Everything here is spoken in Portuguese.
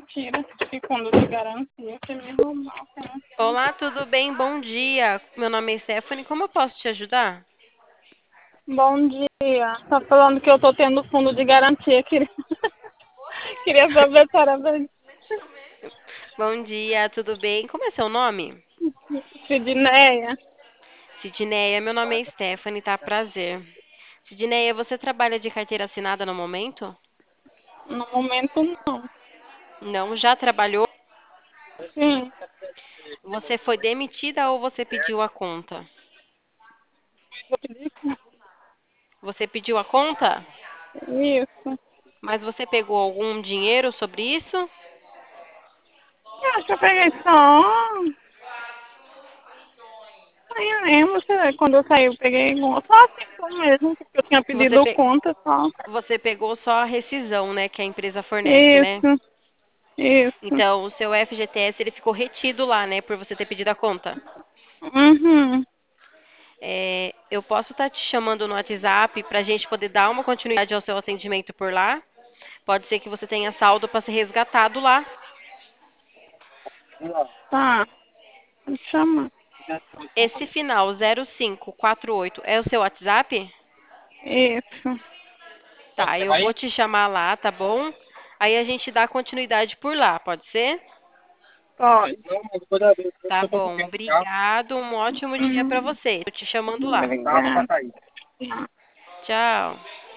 mentira de fundo de garantia que me roubar. Olá, tudo bem? Bom dia. Meu nome é Stephanie. Como eu posso te ajudar? Bom dia. Tá falando que eu tô tendo fundo de garantia. Queria saber se era verdade. Bom dia, tudo bem? Como é seu nome? Sidneia. Sidneia, meu nome é Stephanie, tá? Prazer. Sidneia, você trabalha de carteira assinada no momento? No momento, não. Não, já trabalhou? Sim, Você foi demitida ou você pediu a conta? vou pedir Você pediu a conta? isso. Mas você pegou algum dinheiro sobre isso? Eu acho que eu peguei só. Nem lembro quando eu saí, eu peguei só assim só mesmo, porque eu tinha Você, pedido pe- conta só. você pegou só a rescisão, né, que a empresa fornece, né? Isso, isso. Então, o seu FGTS ele ficou retido lá, né, por você ter pedido a conta. Uhum. Eu posso estar te chamando no WhatsApp para a gente poder dar uma continuidade ao seu atendimento por lá. Pode ser que você tenha saldo para ser resgatado lá. Tá, me chama. Esse final 0548 é o seu WhatsApp? Isso. Tá, eu vou te chamar lá, tá bom? Aí a gente dá continuidade por lá, pode ser? Pode. Tá bom, obrigado. Um ótimo dia para Hum, você. Tô te chamando lá. obrigada. Tchau.